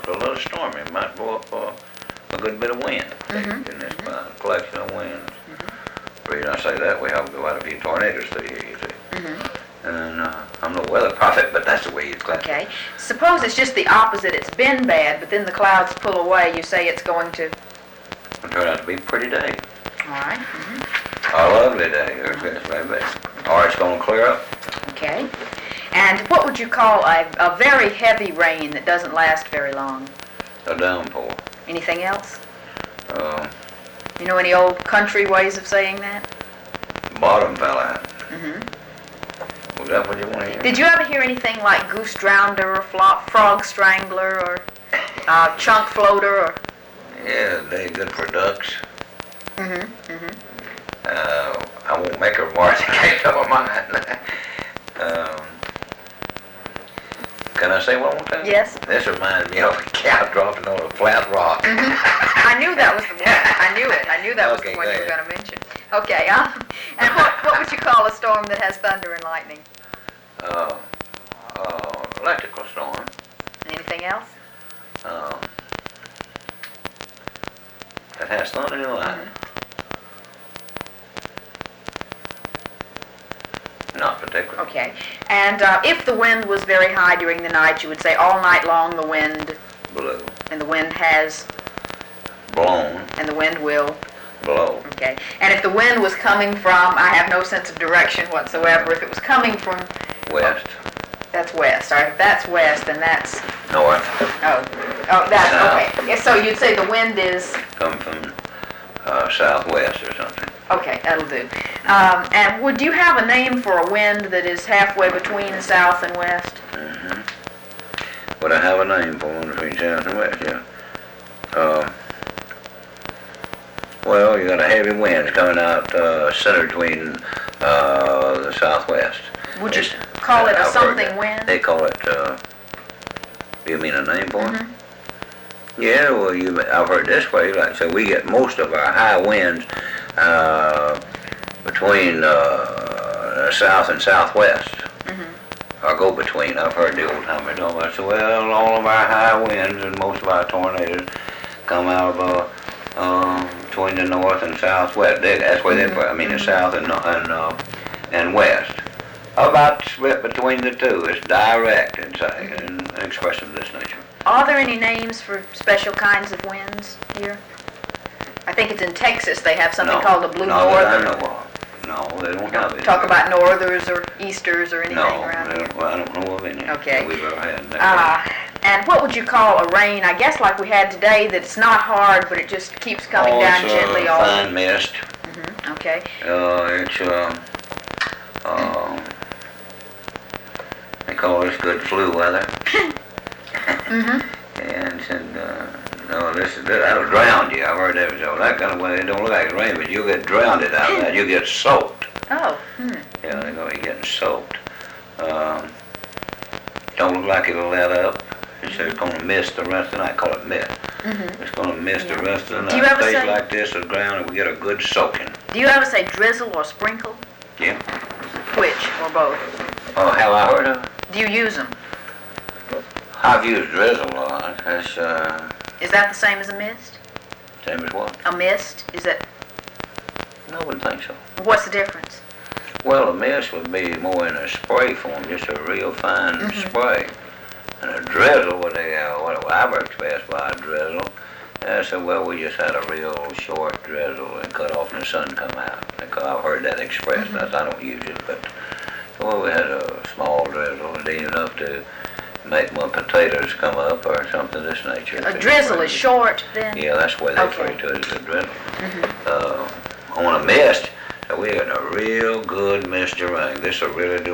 up to a little stormy. It might blow up a good bit of wind in this collection of winds. The reason I say that, we have quite a few tornadoes through here, you see. And I'm no weather prophet, but that's the way it's going. Okay. Suppose it's just the opposite. It's been bad, but then the clouds pull away. You say it's going to... It'll turn out to be a pretty day. All right. A lovely day. Or it's going to clear up. Okay. And what would you call a very heavy rain that doesn't last very long? A downpour. Anything else? You know any old country ways of saying that? Bottom fell out. Was that what you want to hear? Did you ever hear anything like goose drownder or frog strangler or chunk floater or... Yeah, they're good for ducks. I won't make her more. I can't tell her mine. Can I say one more time? Yes. This reminds me of a cow dropping on a flat rock. I knew that was the one. I knew it. I knew that was the one you were going to mention. Okay. And what would you call a storm that has thunder and lightning? Electrical storm. Anything else? That has thunder and lightning. Not particularly. Okay. And if the wind was very high during the night, you would say all night long the wind Blew. and the wind has Blown. and the wind will. Blow. Okay. And if the wind was coming from, I have no sense of direction whatsoever. If it was coming from West. that's west. All right. If that's west, then that's North. that's South. okay. So you'd say the wind is Come from southwest or something. okay. That'll do. And would you have a name for a wind that is halfway between south and west? Would I have a name for one between south and west? Yeah. Well, you got a heavy wind coming out centered between the southwest. Would you call it a I've heard something that. wind? They call it. You mean a name for it? Yeah. Well, I've heard this way. Like so, we get most of our high winds between south and southwest. Or go between. I've heard the old timers talk about. So, well, all of our high winds and most of our tornadoes come out of between the north and southwest. That's where they. I mean, the south and west. About split between the two. It's direct and expression of this nature. Are there any names for special kinds of winds here? I think it's in Texas. They have something called a blue No, norther. I know of. No, they don't have it. Talk about northers or easters or anything No, around here. I don't know of any. Okay. We've ever had that. And what would you call a rain? I guess like we had today, that it's not hard, but it just keeps coming down gently all. Fine mist. Okay. It's they call this good flu weather. And said, no, that'll drown you. I've heard that. So that kind of way, it don't look like it's rain, but you'll get drowned out of that. You get soaked. Oh. Yeah, they go, you're getting soaked. Don't look like it'll let up. It says it's going to mist the rest of the night. Call it mist. It's going to mist the rest of the night. Do you ever Stays say- like this, the ground, and we get a good soaking. Do you ever say drizzle or sprinkle? Yeah. Which or both? Oh, have I heard of it? Do you use them? I've used drizzle a lot. That's Is that the same as a mist? same as what? A mist? Is that? I wouldn't think so. What's the difference? Well, a mist would be more in a spray form, just a real fine spray. And a drizzle, what I've expressed by a drizzle, I said, well, we just had a real short drizzle and cut off and the sun come out. I've heard that expressed. I don't use it, but well, we had a small drizzle, and enough to make my potatoes come up or something of this nature. A drizzle is short, then? Yeah, that's the way they refer to it as a drizzle. On a mist, we had a real good mist of rain. This will really do